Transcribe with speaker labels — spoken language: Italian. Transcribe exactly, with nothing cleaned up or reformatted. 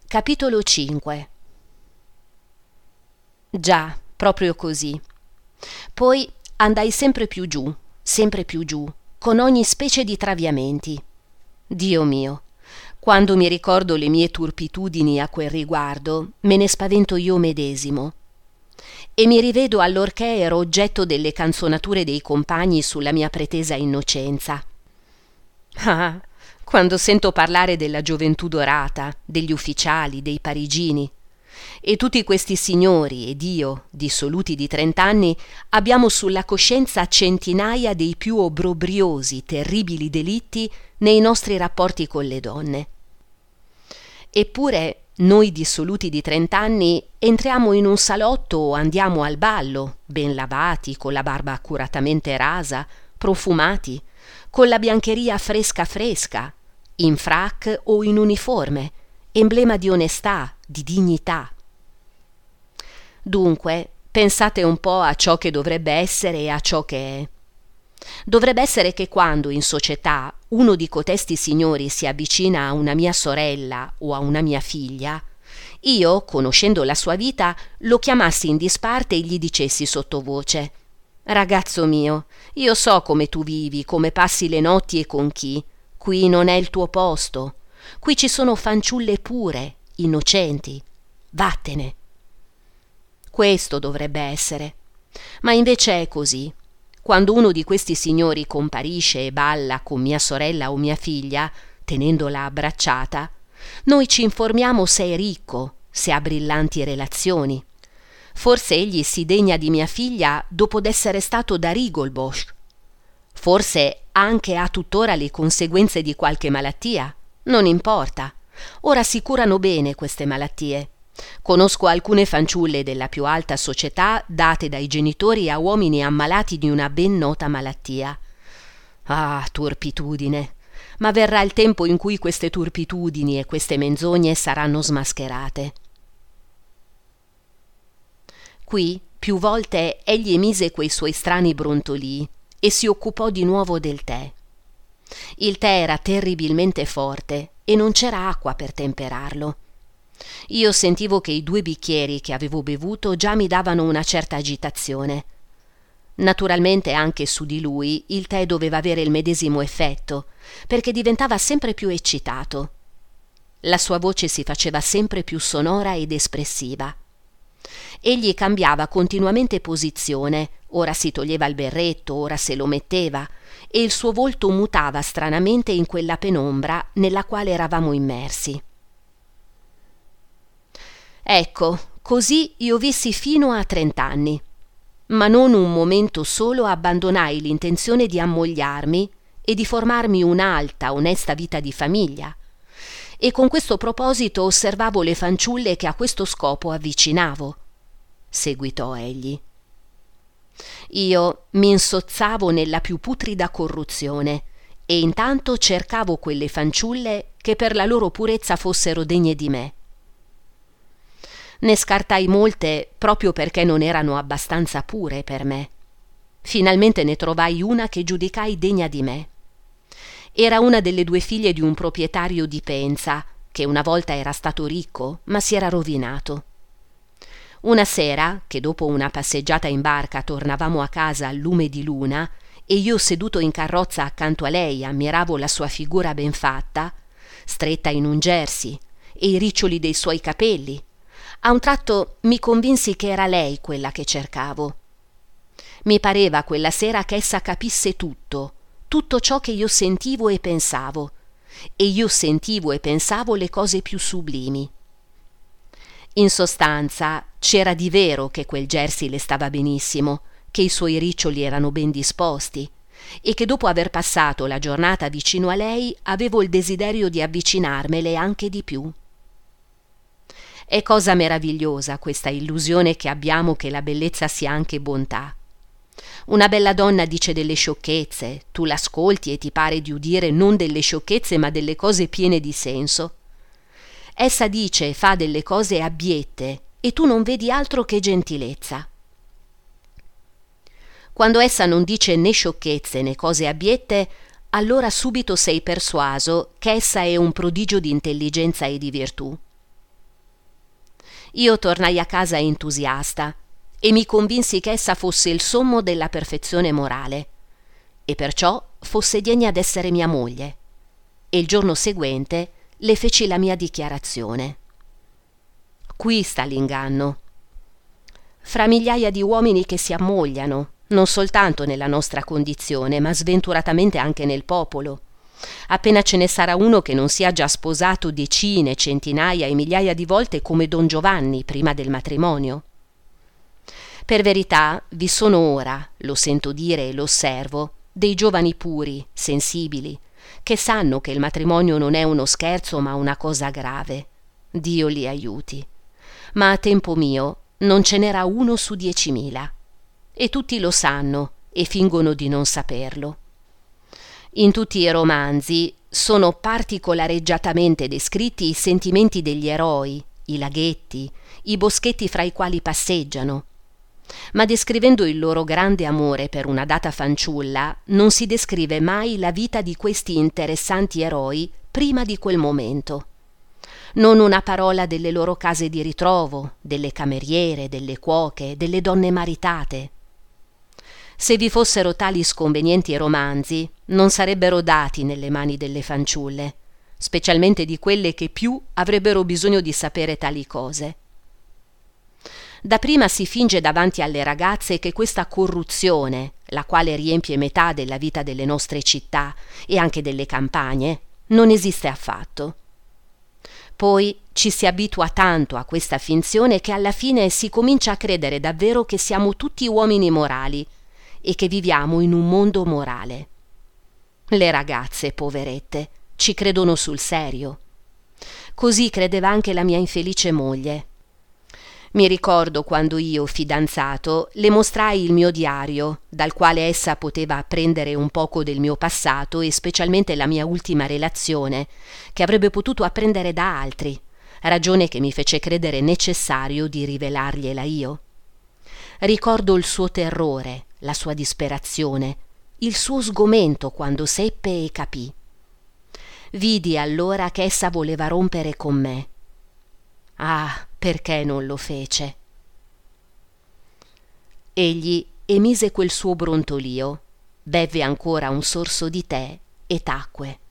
Speaker 1: Capitolo cinque. Già, proprio così. Poi andai sempre più giù, sempre più giù, con ogni specie di traviamenti. Dio mio, quando mi ricordo le mie turpitudini a quel riguardo, me ne spavento io medesimo. E mi rivedo allorché ero oggetto delle canzonature dei compagni sulla mia pretesa innocenza. Ah, quando sento parlare della gioventù dorata, degli ufficiali, dei parigini, e tutti questi signori ed io, dissoluti di trent'anni, abbiamo sulla coscienza centinaia dei più obbrobriosi, terribili delitti nei nostri rapporti con le donne. Eppure noi dissoluti di trent'anni entriamo in un salotto o andiamo al ballo, ben lavati, con la barba accuratamente rasa, profumati, con la biancheria fresca fresca, in frac o in uniforme, emblema di onestà, di dignità. Dunque, pensate un po' a ciò che dovrebbe essere e a ciò che è. Dovrebbe essere che quando in società uno di cotesti signori si avvicina a una mia sorella o a una mia figlia, io, conoscendo la sua vita, lo chiamassi in disparte e gli dicessi sottovoce: «Ragazzo mio, io so come tu vivi, come passi le notti e con chi. Qui non è il tuo posto. Qui ci sono fanciulle pure, innocenti. Vattene». Questo dovrebbe essere. Ma invece è così. Quando uno di questi signori comparisce e balla con mia sorella o mia figlia, tenendola abbracciata, noi ci informiamo se è ricco, se ha brillanti relazioni. Forse egli si degna di mia figlia dopo d'essere stato da Rigolbosch. Forse anche ha tuttora le conseguenze di qualche malattia. Non importa. Ora si curano bene queste malattie. Conosco alcune fanciulle della più alta società date dai genitori a uomini ammalati di una ben nota malattia. Ah, turpitudine! Ma verrà il tempo in cui queste turpitudini e queste menzogne saranno smascherate. Qui più volte egli emise quei suoi strani brontolii e si occupò di nuovo del tè. Il tè era terribilmente forte e non c'era acqua per temperarlo. Io sentivo che i due bicchieri che avevo bevuto già mi davano una certa agitazione. Naturalmente anche su di lui il tè doveva avere il medesimo effetto, perché diventava sempre più eccitato. La sua voce si faceva sempre più sonora ed espressiva. Egli cambiava continuamente posizione, ora si toglieva il berretto, ora se lo metteva, e il suo volto mutava stranamente in quella penombra nella quale eravamo immersi. Ecco, così io vissi fino a trent'anni, ma non un momento solo abbandonai l'intenzione di ammogliarmi e di formarmi un'alta, onesta vita di famiglia, e con questo proposito osservavo le fanciulle che a questo scopo avvicinavo. Seguitò egli. Io mi insozzavo nella più putrida corruzione e intanto cercavo quelle fanciulle che per la loro purezza fossero degne di me. Ne scartai molte proprio perché non erano abbastanza pure per me. Finalmente ne trovai una che giudicai degna di me. Era una delle due figlie di un proprietario di Penza, che una volta era stato ricco, ma si era rovinato. Una sera, che dopo una passeggiata in barca tornavamo a casa al lume di luna, e io seduto in carrozza accanto a lei ammiravo la sua figura ben fatta, stretta in un jersey, e i riccioli dei suoi capelli, a un tratto mi convinsi che era lei quella che cercavo. Mi pareva quella sera che essa capisse tutto, tutto ciò che io sentivo e pensavo, e io sentivo e pensavo le cose più sublimi. In sostanza, c'era di vero che quel jersey le stava benissimo, che i suoi riccioli erano ben disposti, e che dopo aver passato la giornata vicino a lei avevo il desiderio di avvicinarmele anche di più. È cosa meravigliosa questa illusione che abbiamo che la bellezza sia anche bontà. Una bella donna dice delle sciocchezze, tu l'ascolti e ti pare di udire non delle sciocchezze ma delle cose piene di senso. Essa dice e fa delle cose abbiette e tu non vedi altro che gentilezza. Quando essa non dice né sciocchezze né cose abbiette, allora subito sei persuaso che essa è un prodigio di intelligenza e di virtù. Io tornai a casa entusiasta e mi convinsi che essa fosse il sommo della perfezione morale e perciò fosse degna d'essere mia moglie, e il giorno seguente le feci la mia dichiarazione. Qui sta l'inganno. Fra migliaia di uomini che si ammogliano, non soltanto nella nostra condizione, ma sventuratamente anche nel popolo, appena ce ne sarà uno che non sia già sposato decine, centinaia e migliaia di volte come Don Giovanni prima del matrimonio. Per verità vi sono ora, lo sento dire e lo osservo, dei giovani puri, sensibili, che sanno che il matrimonio non è uno scherzo ma una cosa grave. Dio li aiuti. Ma a tempo mio non ce n'era uno su diecimila. E tutti lo sanno e fingono di non saperlo. In tutti i romanzi sono particolareggiatamente descritti i sentimenti degli eroi, i laghetti, i boschetti fra i quali passeggiano. Ma descrivendo il loro grande amore per una data fanciulla, non si descrive mai la vita di questi interessanti eroi prima di quel momento. Non una parola delle loro case di ritrovo, delle cameriere, delle cuoche, delle donne maritate. Se vi fossero tali sconvenienti romanzi, non sarebbero dati nelle mani delle fanciulle, specialmente di quelle che più avrebbero bisogno di sapere tali cose. Dapprima si finge davanti alle ragazze che questa corruzione, la quale riempie metà della vita delle nostre città e anche delle campagne, non esiste affatto. Poi ci si abitua tanto a questa finzione che alla fine si comincia a credere davvero che siamo tutti uomini morali e che viviamo in un mondo morale. Le ragazze, poverette, ci credono sul serio. Così credeva anche la mia infelice moglie. Mi ricordo quando io, fidanzato, le mostrai il mio diario, dal quale essa poteva apprendere un poco del mio passato e specialmente la mia ultima relazione, che avrebbe potuto apprendere da altri, ragione che mi fece credere necessario di rivelargliela io. Ricordo il suo terrore, la sua disperazione, il suo sgomento quando seppe e capì. Vidi allora che essa voleva rompere con me. Ah, perché non lo fece? Egli emise quel suo brontolio, bevve ancora un sorso di tè e tacque.